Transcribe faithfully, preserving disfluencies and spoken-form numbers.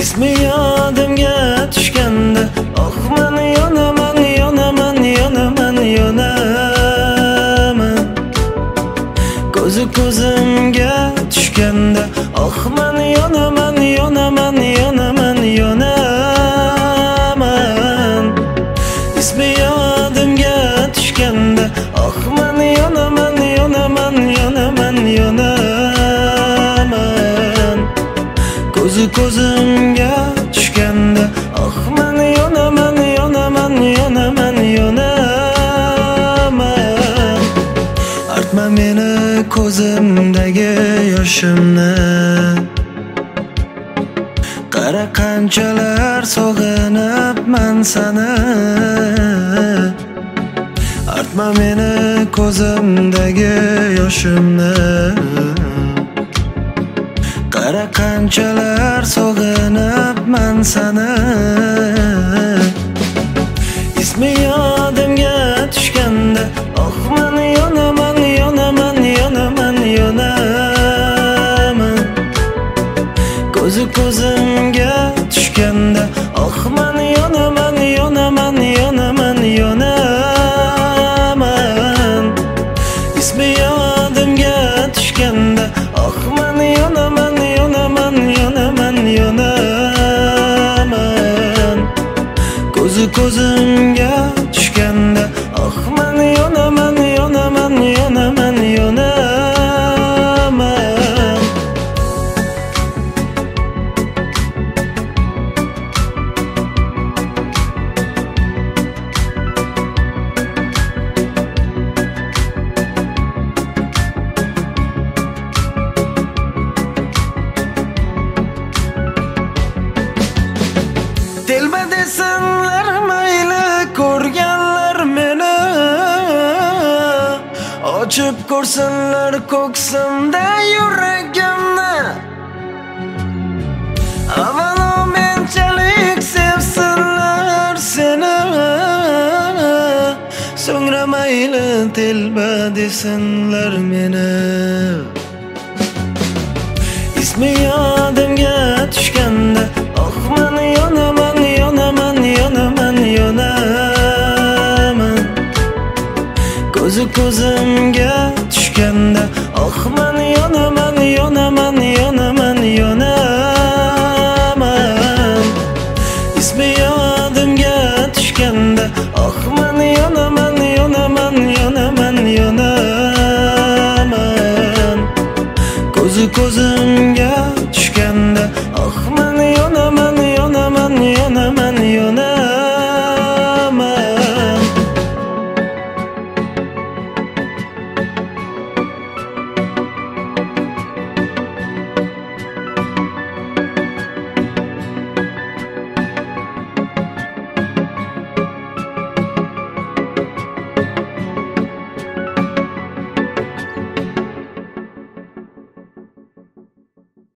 ismi yodimga tushganda, oh men yonaman, yonaman, yonaman, yonaman. Ko'zi ko'zimga tushganda, oh men yonaman, yonaman, yonaman, yonaman. Ismi yodimga tushganda, oh men yonaman, yonaman, yonaman, yonaman. Ko'zi ko'zimga tushganda, oh men yonaman, yonaman, yonaman, yonaman. Artma meni ko'zimdagi yoshimni, qara qanchalar sog'inibman seni. Artma meni ko'zimdagi yoshimni, qara qanchalar sog'inibman seni. Ismi yodimga tushganda, oh men yonaman, yonaman, yonaman, yonaman. Ko'zi ko'zimga tushganda, oh men yonaman, yonaman, yonaman, yonaman. Ismi yodimga tushganda, oh men yonaman, yonaman, yonaman, yonaman. Ko'zi ko'zimga tushganda, oh men yonaman, yonaman, yonaman, yonaman. Telba desinlar mayli ko'rganlar meni, ochib ko'rsinlar ko'ksimda yuragimni. Avvalo menchalik sevsinlar seni, so'ngra mayli telba desinlar meni. Ismi yodimga tushganda, oh men yonaman, yonaman, yonaman, yonaman. Ko'zi ko'zimga tushganda, oh men yonaman, yonaman, yonaman, yonaman. Ismi yodimga tushganda, oh men yonaman, yonaman, yonaman, yonaman. Ko'zi ko'zimga